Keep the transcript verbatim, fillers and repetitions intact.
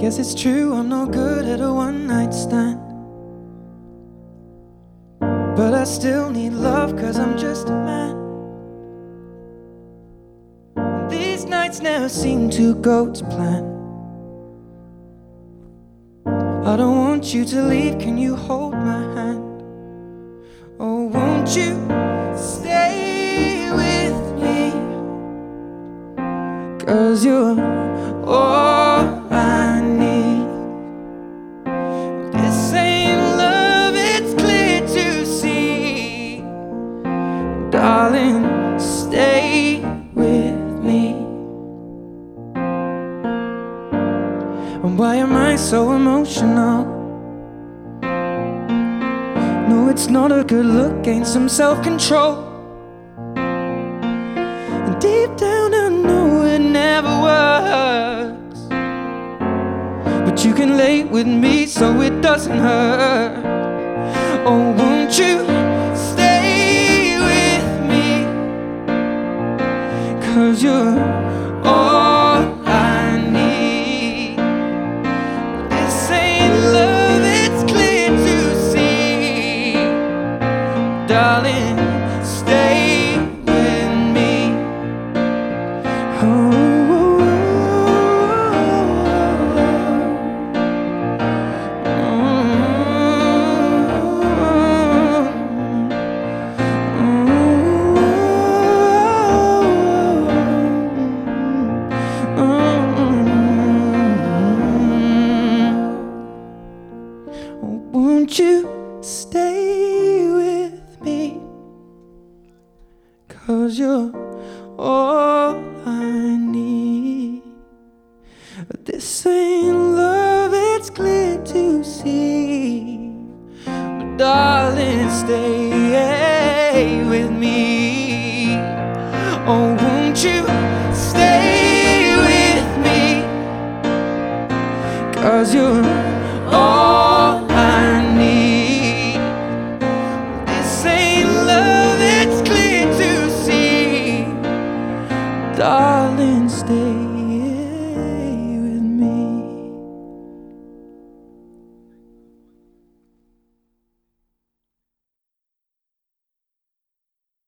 Guess it's true, I'm no good at a one-night stand, but I still need love, cause I'm just a man. These nights never seem to go to plan. I don't want you to leave, can you hold my hand? Oh, won't you stay with me? Cause you're all I need. This ain't love, it's clear to see. Darling, stay with me. And why am I so emotional? No, it's not a good look, gain some self-control. And deep down I know it never works, but you can lay with me so it doesn't hurt. Oh, won't you stay with me? Cause you're all I need. This ain't love, it's clear to see. Darling, stay with me. Oh, won't you stay with me? Cause you're all I need. This ain't love, it's clear to see. But darling, stay with me. Oh, won't you stay with me? Cause you're all I need. This ain't love, it's clear to see. Darling, stay.